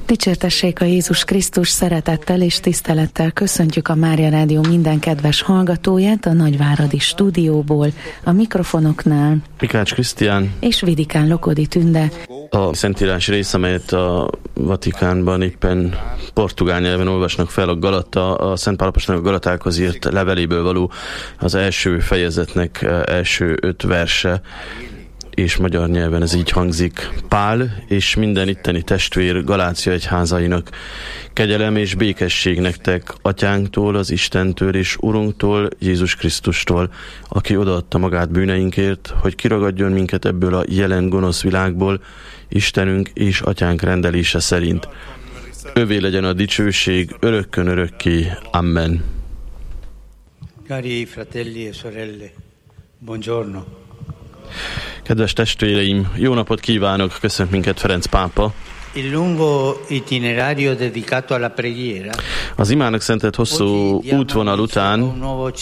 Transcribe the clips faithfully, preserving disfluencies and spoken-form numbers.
Dicsértessék a Jézus Krisztus, szeretettel és tisztelettel köszöntjük a Mária Rádió minden kedves hallgatóját a Nagyváradi stúdióból, a mikrofonoknál Mikács Krisztián és Vidikán Lokodi Tünde. A Szentírás rész, amelyet a Vatikánban éppen portugál nyelven olvasnak fel, a Galata, a Szent Pál apostolnak a Galatákhoz írt leveléből való az első fejezetnek első öt verse, és magyar nyelven ez így hangzik. Pál és minden itteni testvér Galácia egyházainak, kegyelem és békesség nektek Atyánktól, az Istentől és Urunktól, Jézus Krisztustól, aki odaadta magát bűneinkért, hogy kiragadjon minket ebből a jelen gonosz világból, Istenünk és Atyánk rendelése szerint. Övé legyen a dicsőség örökkön örökké. Amen. Cari fratelli e sorelle, buongiorno. Kedves testvéreim, jó napot kívánok, köszönt minket Ferenc pápa. Il lungo itinerario dedicato alla preghiera. Az imának szentelt hosszú útvonal után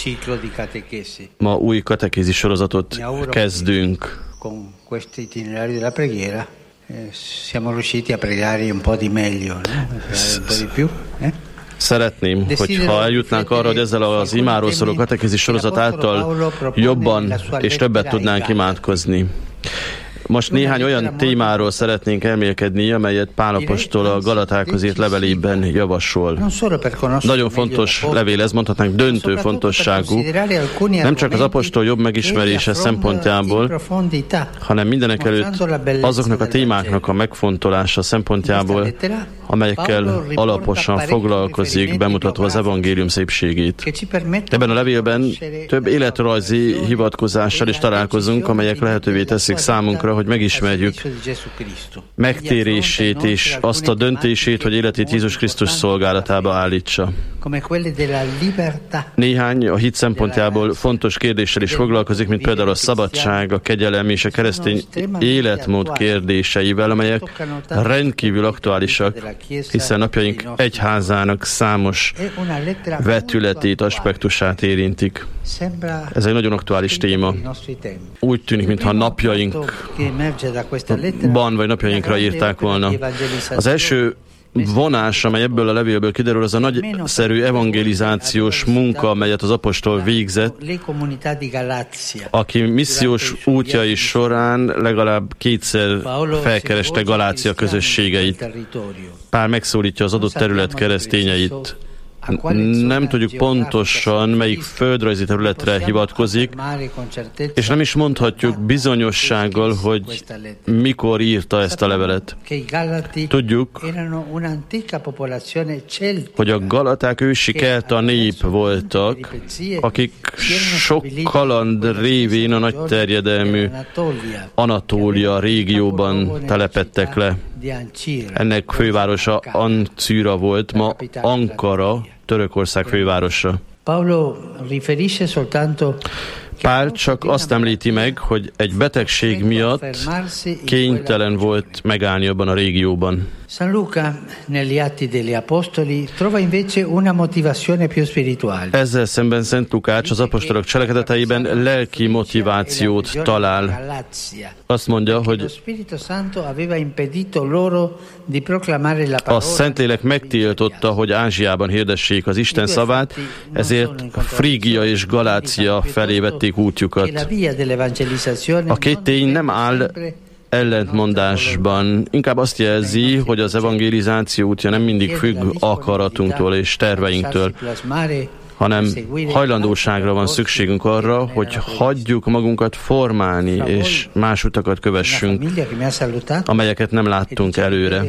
ma új katekézis sorozatot kezdünk. Con questo itinerario della preghiera siamo riusciti a pregare un po' di meglio, un po' di più, eh? Szeretném, hogyha eljutnánk arra, hogy ezzel az imáról szóló katekézis sorozat által jobban és többet tudnánk imádkozni. Most néhány olyan témáról szeretnénk elmélkedni, amelyet Pál apostol a Galatákhoz írt levelében javasol. Nagyon fontos levél, ez mondhatnánk döntő fontosságú, nem csak az apostol jobb megismerése szempontjából, hanem mindenekelőtt azoknak a témáknak a megfontolása szempontjából, amelyekkel alaposan foglalkozik, bemutatva az evangélium szépségét. Ebben a levélben több életrajzi hivatkozással is találkozunk, amelyek lehetővé teszik számunkra, hogy megismerjük megtérését és azt a döntését, hogy életét Jézus Krisztus szolgálatába állítsa. Néhány a hit szempontjából fontos kérdéssel is foglalkozik, mint például a szabadság, a kegyelem és a keresztény életmód kérdéseivel, amelyek rendkívül aktuálisak, hiszen napjaink egyházának számos vetületét, aspektusát érintik. Ez egy nagyon aktuális téma. Úgy tűnik, mintha napjainkban vagy napjainkra írták volna. Az első vonás, amely ebből a levélből kiderül, az a nagyszerű evangelizációs munka, amelyet az apostol végzett, aki missziós útjai során legalább kétszer felkereste Galácia közösségeit. Pál megszólítja az adott terület keresztényeit. Nem tudjuk pontosan, melyik földrajzi területre hivatkozik, és nem is mondhatjuk bizonyossággal, hogy mikor írta ezt a levelet. Tudjuk, hogy a galaták ősi kelta nép voltak, akik sok kaland révén a nagy terjedelmű Anatólia régióban telepedtek le. Ennek fővárosa Ancíra volt, ma Ankara, Törökország fővárosa. Pál csak azt említi meg, hogy egy betegség miatt kénytelen volt megállni abban a régióban. San Luca, negli Atti degli Apostoli, trova invece una motivazione più spirituale. Ezzel szemben Szent Lukács az apostolok cselekedeteiben lelki motivációt talál. Azt mondja, hogy a Szentlélek megtiltotta, hogy Ázsiában hirdessék az Isten szavát, ezért Frígia és Galácia felé vették útjukat. A két tény nem áll ellentmondásban, inkább azt jelzi, hogy az evangelizáció útja nem mindig függ akaratunktól és terveinktől, hanem hajlandóságra van szükségünk arra, hogy hagyjuk magunkat formálni, és más utakat kövessünk, amelyeket nem láttunk előre.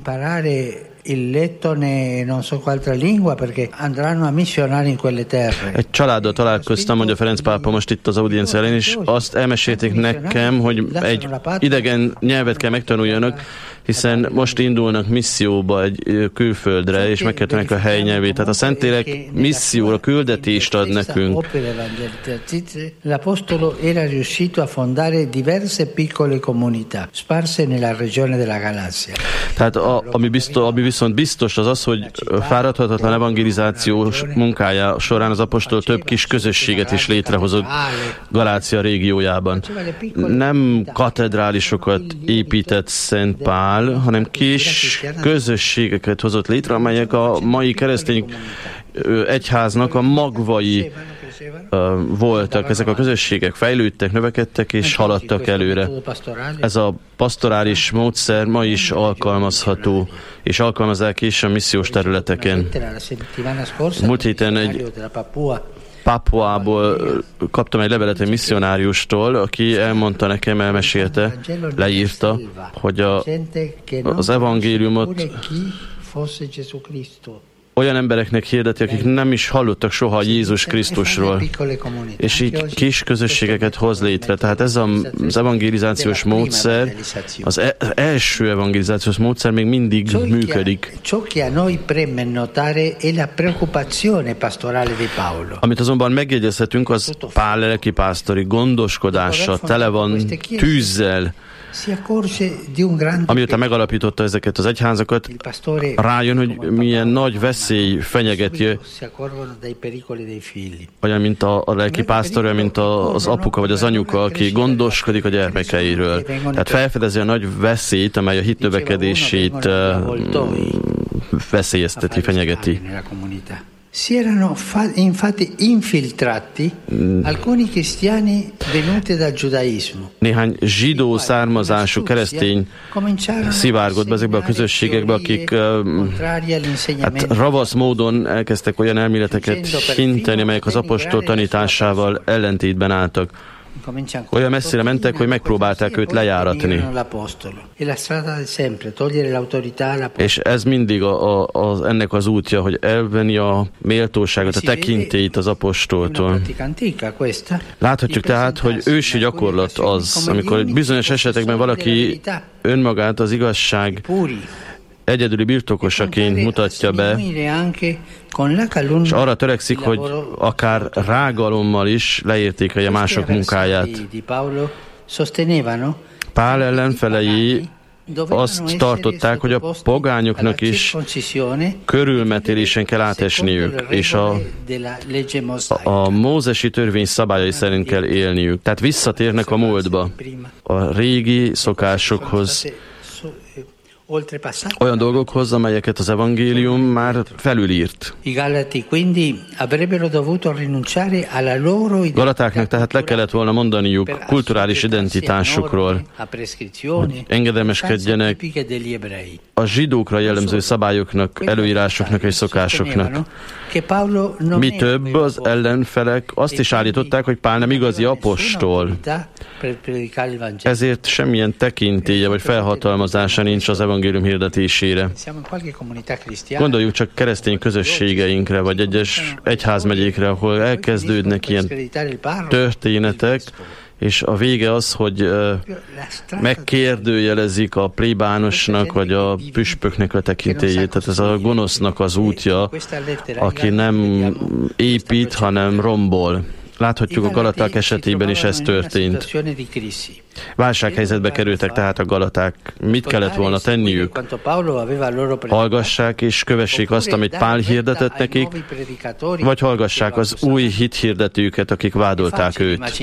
Egy családdal találkoztam, mondja Ferenc pápa most itt az audiencia elején, és azt elmesélték nekem, hogy egy idegen nyelvet kell megtanuljanak, hiszen most indulnak misszióba egy külföldre, és megkértenek a helyi nyelvét. Tehát a Szentlélek misszióra küldetést ad nekünk. L'apostolo era riuscito a fondare diverse piccole comunità sparse nella regione della Galazia. Tehát a, ami, biztos, ami viszont biztos az az, hogy fáradhatatlan evangelizációs munkája során az apostol több kis közösséget is létrehozott Galácia régiójában. Nem katedrálisokat épített Szent Pál, hanem kis közösségeket hozott létre, amelyek a mai keresztény egyháznak a magvai voltak. Ezek a közösségek fejlődtek, növekedtek és haladtak előre. Ez a pastorális módszer ma is alkalmazható, és alkalmazzák is a missziós területeken. Múlt héten egy Papuából kaptam egy levelet egy misszionáriustól, aki elmondta nekem, elmesélte, leírta, hogy a, az evangéliumot olyan embereknek hirdeti, akik nem is hallottak soha Jézus Krisztusról, és így kis közösségeket hoz létre. Tehát ez az evangelizációs módszer, az első evangelizációs módszer még mindig működik. Amit azonban megjegyezhetünk, az Pál lelkipásztori gondoskodással, tele van tűzzel. Amióta megalapította ezeket az egyházakat, rájön, hogy milyen nagy veszély fenyegeti, olyan, mint a, a lelkipásztor, olyan, mint a, az apuka vagy az anyuka, aki gondoskodik a gyermekeiről. Tehát felfedezi a nagy veszélyt, amely a hit növekedését uh, veszélyezteti, fenyegeti. Si erano infatti infiltrati alcuni cristiani venuti dal giudaismo. Néhány zsidó származású keresztény szivárgott be ezekbe a közösségekbe, akik hát ravasz módon elkezdtek olyan elméleteket hinteni, amelyek az apostol tanításával ellentétben álltak. Olyan messzire mentek, hogy megpróbálták őt lejáratni. És ez mindig a, a, a, ennek az útja, hogy elvenni a méltóságot, a tekintélyt az apostoltól. Láthatjuk tehát, hogy ősi gyakorlat az, amikor bizonyos esetekben valaki önmagát az igazság egyedüli birtokosaként mutatja be, és arra törekszik, hogy akár rágalommal is leértékelje mások munkáját. Pál ellenfelei azt tartották, hogy a pogányoknak is körülmetélésen kell átesniük, és a, a, a mózesi törvény szabályai szerint kell élniük. Tehát visszatérnek a múltba, a régi szokásokhoz, olyan dolgokhoz, amelyeket az evangélium már felülírt. Galatáknak tehát le kellett volna mondaniuk kulturális identitásukról, hogy engedelmeskedjenek a zsidókra jellemző szabályoknak, előírásoknak és szokásoknak. Mi több, az ellenfelek azt is állították, hogy Pál nem igazi apostol. Ezért semmilyen tekintélye vagy felhatalmazása nincs az evangélium hirdetésére. Gondoljuk csak keresztény közösségeinkre, vagy egyes egyházmegyékre, ahol elkezdődnek ilyen történetek, és a vége az, hogy uh, megkérdőjelezik a plébánosnak, vagy a püspöknek a tekintélyét. Tehát ez a gonosznak az útja, aki nem épít, hanem rombol. Láthatjuk, a galaták esetében is ez történt. Válsághelyzetbe kerültek tehát a galaták. Mit kellett volna tenniük? Hallgassák és kövessék azt, amit Pál hirdetett nekik, vagy hallgassák az új hithirdetőket, akik vádolták őt.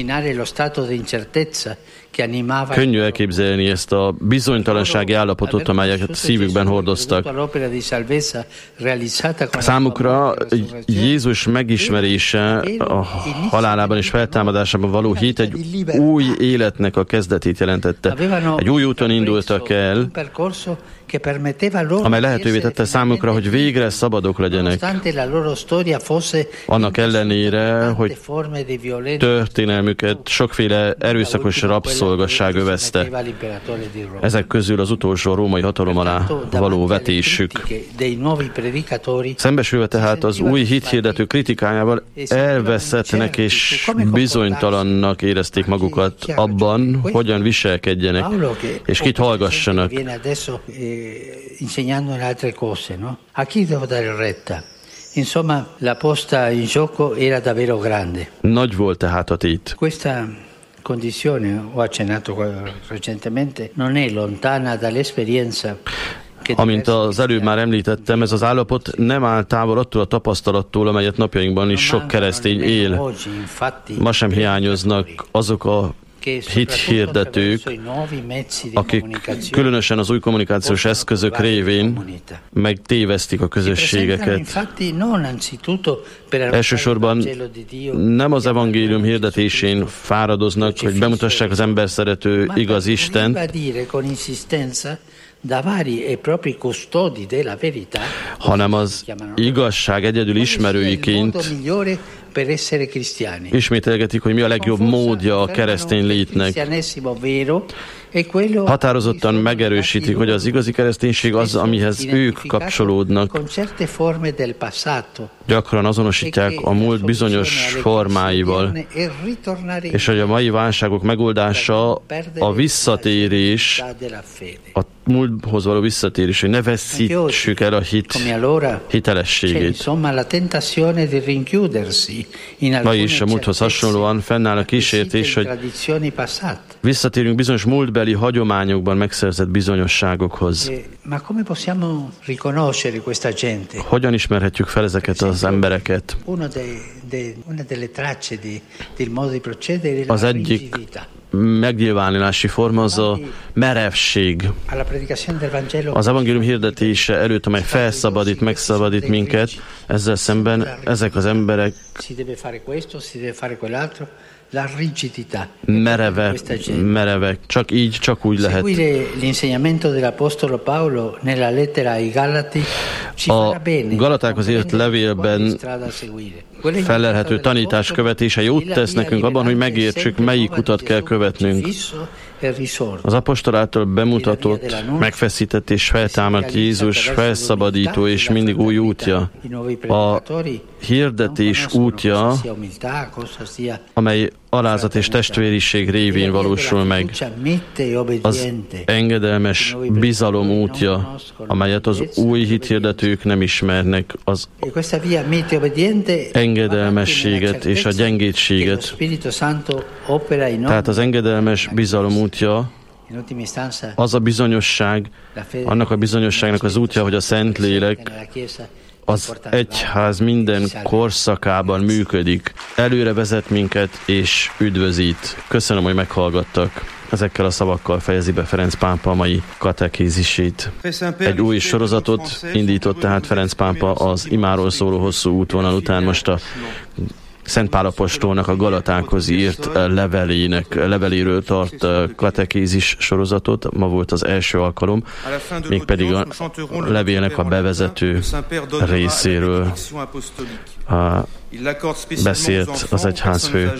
Könnyű elképzelni ezt a bizonytalansági állapotot, amelyet szívükben hordoztak. Számukra Jézus megismerése, a halálában és feltámadásában való hit egy új életnek a kezdetét jelentette. Egy új úton indultak el, amely lehetővé tette számukra, hogy végre szabadok legyenek. Annak ellenére, hogy történelmüket sokféle erőszakos rabszolgasság övezte. Ezek közül az utolsó római hatalom alá való vetésük. Szembesülve tehát az új hithirdető kritikájával elveszettnek és bizonytalannak érezték magukat abban, hogyan viselkedjenek, és kit hallgassanak. Insegnando altre cose, no? A chi devo dare retta? Insomma, la posta in gioco era davvero grande. Nagy volt tehát a tét. Questa condizione, ho accennato recentemente, non è lontana dall'esperienza Amint az előbb már említettem, ez az állapot nem áll távol attól a tapasztalattól, amelyet napjainkban is sok keresztény él. Ma sem hiányoznak azok a hithirdetők, akik különösen az új kommunikációs eszközök révén megtévesztik a közösségeket. Elsősorban nem az evangélium hirdetésén fáradoznak, hogy bemutassák az ember szerető igaz Istent, hanem az igazság egyedül ismerőiként ismételgetik, hogy mi a legjobb módja a keresztény létnek. Határozottan megerősítik, hogy az igazi kereszténység az, amihez ők kapcsolódnak. Gyakran azonosítják a múlt bizonyos formáival, és hogy a mai válságok megoldása a visszatérés, a múlthoz való visszatérés, hogy ne veszítsük el a hit hitelességét. Ma is a múlthoz hasonlóan fennáll a kísértés, hogy visszatérünk bizonyos múltbeli hagyományokban megszerzett bizonyosságokhoz. Hogyan ismerhetjük fel ezeket az embereket? Az egyik megnyilvánulási forma az a merevség. Az evangélium hirdetése előtt, amely felszabadít, megszabadít minket, ezzel szemben ezek az emberek merevek, merevek, csak így, csak úgy lehet. A Galatákhoz írt levélben fellelhető tanítás követése jót tesz nekünk abban, hogy megértsük, melyik utat kell követnünk. Az apostol által bemutatott, megfeszített és feltámadt Jézus felszabadító és mindig új útja. A hirdetés útja, amely alázat és testvériség révén valósul meg. Az engedelmes bizalom útja, amelyet az új hithirdetők nem ismernek. Az engedelmességet és a gyengétséget. Tehát az engedelmes bizalom útja, az a bizonyosság, annak a bizonyosságnak az útja, hogy a Szentlélek az egyház minden korszakában működik. Előre vezet minket és üdvözít. Köszönöm, hogy meghallgattak. Ezekkel a szavakkal fejezi be Ferenc pápa a mai katekézisét. Egy új sorozatot indított tehát Ferenc pápa az imáról szóló hosszú útvonal után. Most a Szent Pál apostolnak a Galatákhoz írt levelének, leveléről tart katekézis sorozatot. Ma volt az első alkalom, mégpedig a levélnek a bevezető részéről a beszélt az egyházfő.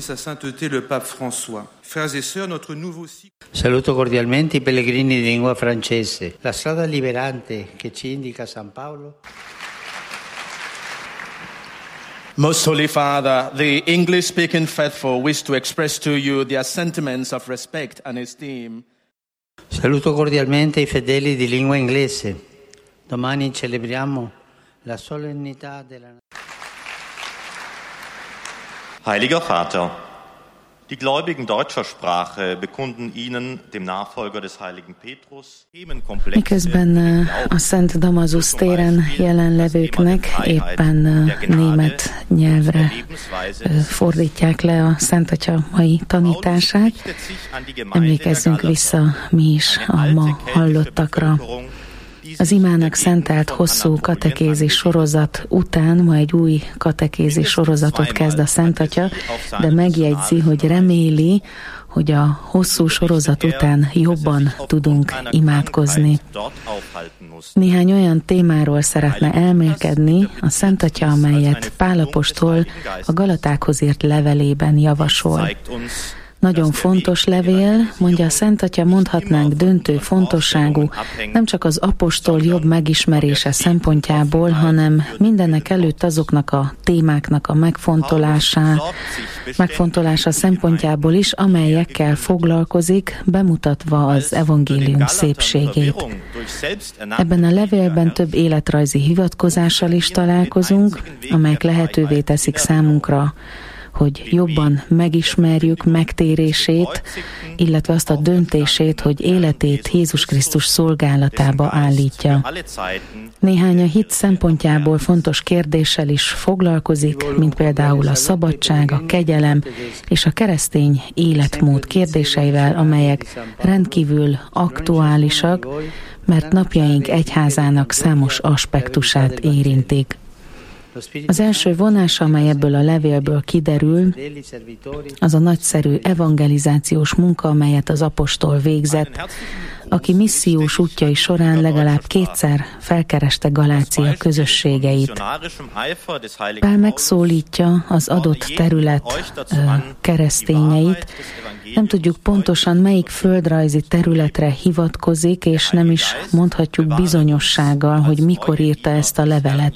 Saluto cordialmente i pellegrini di lingua francese. La strada liberante che ci indica San Paolo. Most Holy Father, the English-speaking faithful wish to express to you their sentiments of respect and esteem. Saluto cordialmente i fedeli di lingua inglese. Domani celebriamo la solennità della... Heiliger Vater, die Gläubigen deutscher Sprache bekunden Ihnen, dem Nachfolger des heiligen Petrus, Themenkomplexe. Miközben a Szent Damazusz téren jelenlevőknek éppen német nyelvre fordítják le a Szent Atya mai tanítását, emlékezzünk vissza mi is a ma hallottakra. Az imának szentelt hosszú katekézis sorozat után ma egy új katekézis sorozatot kezd a Szent Atya, de megjegyzi, hogy reméli, hogy a hosszú sorozat után jobban tudunk imádkozni. Néhány olyan témáról szeretne elmélkedni a Szent Atya, amelyet Pál apostol a Galatákhoz írt levelében javasol. Nagyon fontos levél, mondja a Szent Atya, mondhatnánk döntő fontosságú, nem csak az apostol jobb megismerése szempontjából, hanem mindenek előtt azoknak a témáknak a megfontolása, megfontolása szempontjából is, amelyekkel foglalkozik, bemutatva az evangélium szépségét. Ebben a levélben több életrajzi hivatkozással is találkozunk, amelyek lehetővé teszik számunkra, hogy jobban megismerjük megtérését, illetve azt a döntését, hogy életét Jézus Krisztus szolgálatába állítja. Néhány a hit szempontjából fontos kérdéssel is foglalkozik, mint például a szabadság, a kegyelem és a keresztény életmód kérdéseivel, amelyek rendkívül aktuálisak, mert napjaink egyházának számos aspektusát érintik. Az első vonás, amely ebből a levélből kiderül, az a nagyszerű evangelizációs munka, amelyet az apostol végzett, aki missziós útjai során legalább kétszer felkereste Galácia közösségeit. Pál megszólítja az adott terület keresztényeit. Nem tudjuk pontosan, melyik földrajzi területre hivatkozik, és nem is mondhatjuk bizonyossággal, hogy mikor írta ezt a levelet.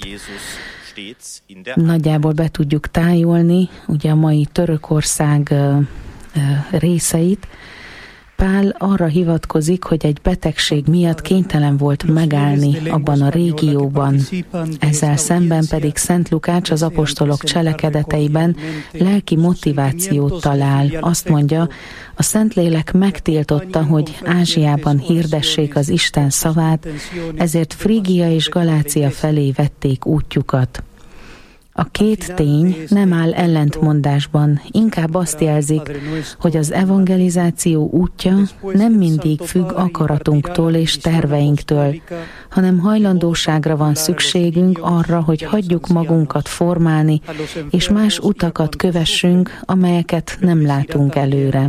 Nagyjából be tudjuk tájolni, ugye a mai Törökország részeit. Pál arra hivatkozik, hogy egy betegség miatt kénytelen volt megállni abban a régióban. Ezzel szemben pedig Szent Lukács az apostolok cselekedeteiben lelki motivációt talál. Azt mondja, a Szentlélek megtiltotta, hogy Ázsiában hirdessék az Isten szavát, ezért Frígia és Galácia felé vették útjukat. A két tény nem áll ellentmondásban, inkább azt jelzik, hogy az evangelizáció útja nem mindig függ akaratunktól és terveinktől, hanem hajlandóságra van szükségünk arra, hogy hagyjuk magunkat formálni, és más utakat kövessünk, amelyeket nem látunk előre.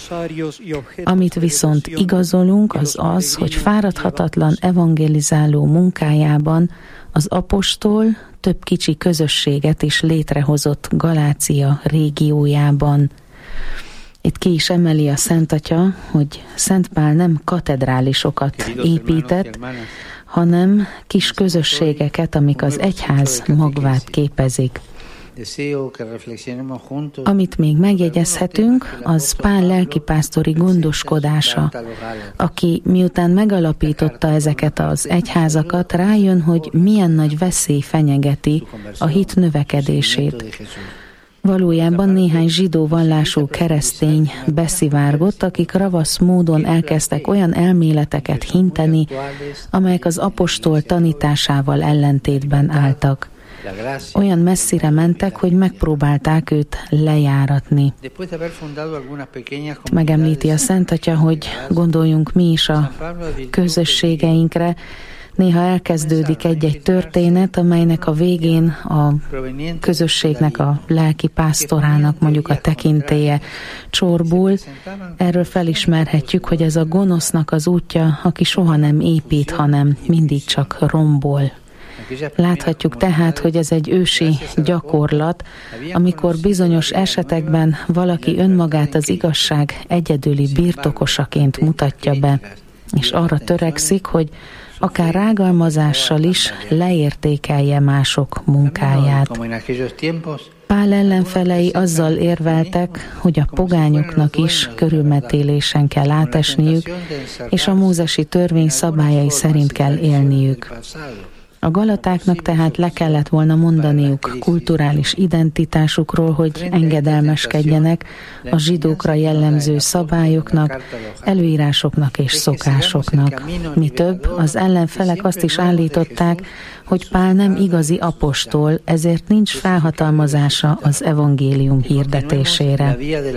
Amit viszont igazolunk, az az, hogy fáradhatatlan evangelizáló munkájában az apostol több kicsi közösséget is létrehozott Galácia régiójában. Itt ki is emeli a Szent Atya, hogy Szent Pál nem katedrálisokat épített, hanem kis közösségeket, amik az egyház magvát képezik. Amit még megjegyezhetünk, az Pál lelkipásztori gondoskodása, aki miután megalapította ezeket az egyházakat, rájön, hogy milyen nagy veszély fenyegeti a hit növekedését. Valójában néhány zsidó vallású keresztény beszivárgott, akik ravasz módon elkezdtek olyan elméleteket hinteni, amelyek az apostol tanításával ellentétben álltak. Olyan messzire mentek, hogy megpróbálták őt lejáratni. Megemlíti a Szent Atya, hogy gondoljunk mi is a közösségeinkre. Néha elkezdődik egy-egy történet, amelynek a végén a közösségnek, a lelki pásztorának mondjuk a tekintélye csorbul. Erről felismerhetjük, hogy ez a gonosznak az útja, aki soha nem épít, hanem mindig csak rombol. Láthatjuk tehát, hogy ez egy ősi gyakorlat, amikor bizonyos esetekben valaki önmagát az igazság egyedüli birtokosaként mutatja be, és arra törekszik, hogy akár rágalmazással is leértékelje mások munkáját. Pál ellenfelei azzal érveltek, hogy a pogányoknak is körülmetélésen kell átesniük, és a mózesi törvény szabályai szerint kell élniük. A galatáknak tehát le kellett volna mondaniuk kulturális identitásukról, hogy engedelmeskedjenek a zsidókra jellemző szabályoknak, előírásoknak és szokásoknak. Mi több, az ellenfelek azt is állították, hogy Pál nem igazi apostol, ezért nincs felhatalmazása az evangélium hirdetésére.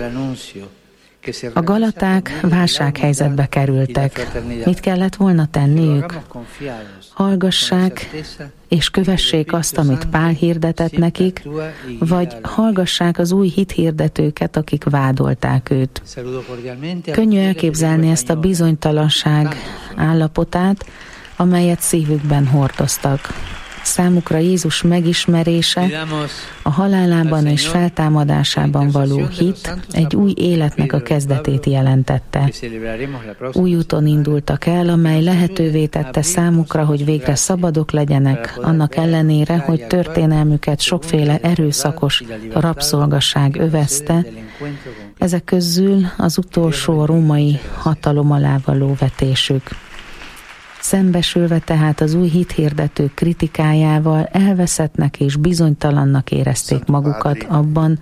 A galaták válsághelyzetbe kerültek. Mit kellett volna tenniük? Hallgassák és kövessék azt, amit Pál hirdetett nekik, vagy hallgassák az új hithirdetőket, akik vádolták őt. Könnyű elképzelni ezt a bizonytalanság állapotát, amelyet szívükben hordoztak. Számukra Jézus megismerése, a halálában és feltámadásában való hit egy új életnek a kezdetét jelentette. Új úton indultak el, amely lehetővé tette számukra, hogy végre szabadok legyenek, annak ellenére, hogy történelmüket sokféle erőszakos rabszolgaság övezte, ezek közül az utolsó a római hatalom alá való vetésük. Szembesülve tehát az új hithirdetők kritikájával elveszettnek és bizonytalannak érezték magukat abban,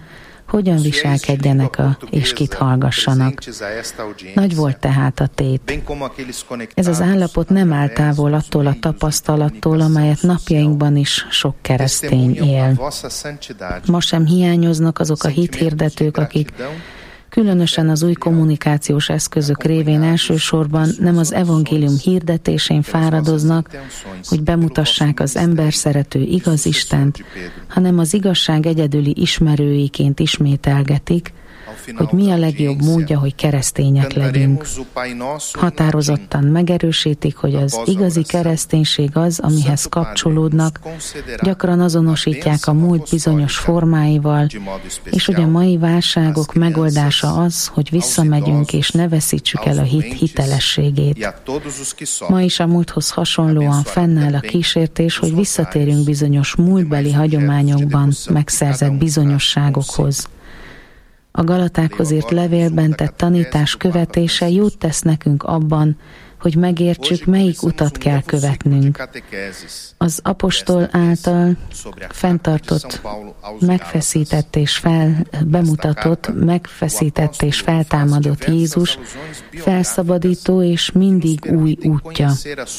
hogyan viselkedjenek a, és kit hallgassanak. Nagy volt tehát a tét. Ez az állapot nem áll távol attól a tapasztalattól, amelyet napjainkban is sok keresztény él. Ma sem hiányoznak azok a hithirdetők, akik különösen az új kommunikációs eszközök révén elsősorban nem az evangélium hirdetésén fáradoznak, hogy bemutassák az emberszerető igaz Istent, hanem az igazság egyedüli ismerőiként ismételgetik, hogy mi a legjobb módja, hogy keresztények legyünk. Határozottan megerősítik, hogy az igazi kereszténység az, amihez kapcsolódnak, gyakran azonosítják a múlt bizonyos formáival, és hogy a mai válságok megoldása az, hogy visszamegyünk és ne veszítsük el a hit hitelességét. Ma is a múlthoz hasonlóan fennáll a kísértés, hogy visszatérjünk bizonyos múltbeli hagyományokban megszerzett bizonyosságokhoz. A Galatákhoz írt levélben tett tanítás követése jót tesz nekünk abban, hogy megértsük, melyik utat kell követnünk. Az apostol által fenntartott, megfeszített és fel, bemutatott, megfeszített és feltámadott Jézus felszabadító és mindig új útja.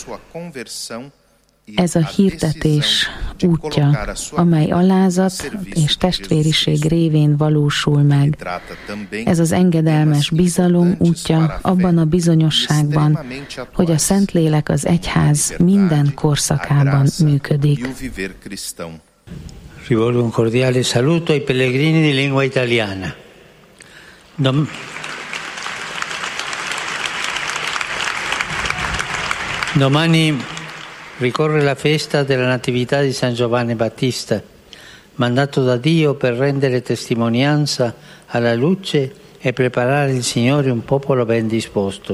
Ez a hirdetés útja, amely alázat és testvériség révén valósul meg. Ez az engedelmes bizalom útja abban a bizonyosságban, hogy a Szentlélek az egyház minden korszakában működik. Rivolgo un cordiale saluto ai pellegrini di lingua italiana. Dom- Domani ricorre la festa della Natività di San Giovanni Battista, mandato da Dio per rendere testimonianza alla luce e preparare il Signore un popolo ben disposto.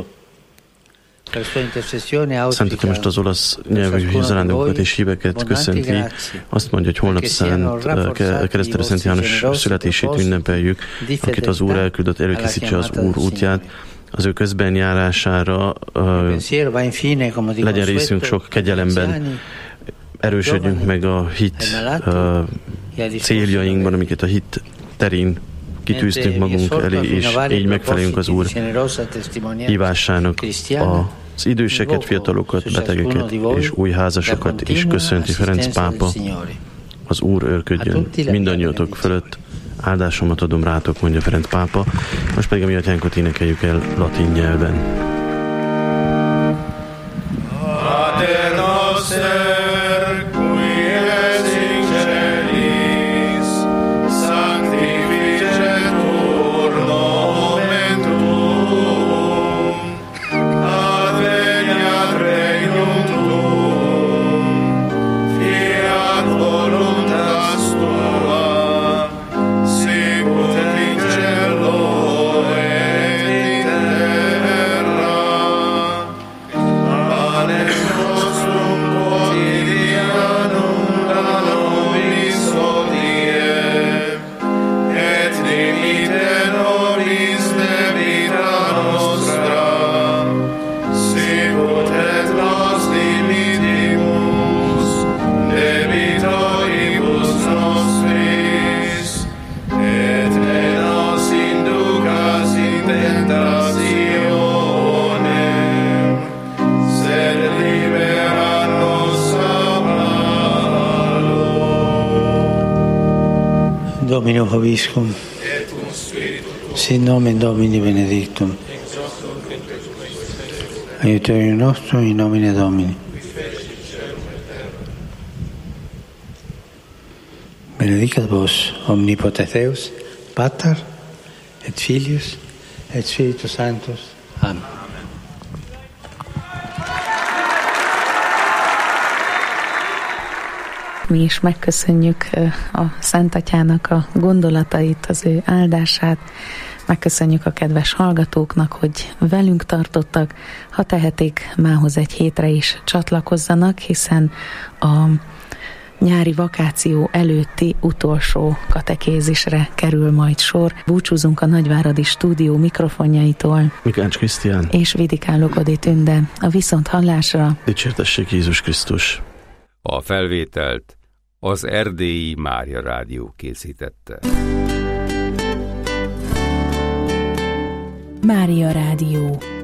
Szenteti most az olasz nyelvű zarándokat és híveket köszönti. Azt mondja, hogy holnap szent, keresztelő Szent János születését ünnepeljük, akit az Úr elküldött, előkészítse az Úr útját. Az ő közbenjárására uh, legyen részünk sok kegyelemben, erősödjünk meg a hit uh, céljainkban, amiket a hit terén kitűztünk magunk elé, és így megfeleljünk az Úr hívásának. Az időseket, fiatalokat, betegeket és új házasokat is köszönti Ferenc pápa. Az Úr őrködjön mindannyiatok fölött. Áldásomat adom rátok, mondja Ferenc pápa. Most pedig a mi atyánkot énekeljük el latin nyelven. Domino Hoviscum, sit nomen Domini benedictum, aiuterium nostrum in nomine Domini. Benedicat vos omnipotens Deus, Pater et Filius et Spiritus Sanctus. Amen. Mi is megköszönjük a Szent Atyának a gondolatait, az ő áldását. Megköszönjük a kedves hallgatóknak, hogy velünk tartottak. Ha tehetik, mához egy hétre is csatlakozzanak, hiszen a nyári vakáció előtti utolsó katekézisre kerül majd sor. Búcsúzunk a Nagyváradi Stúdió mikrofonjaitól. Mikács Krisztián és Vidikán Lokodi Tünde. A viszont hallásra. Dicsértessék Jézus Krisztus. A felvételt az Erdélyi Mária Rádió készítette. Mária Rádió.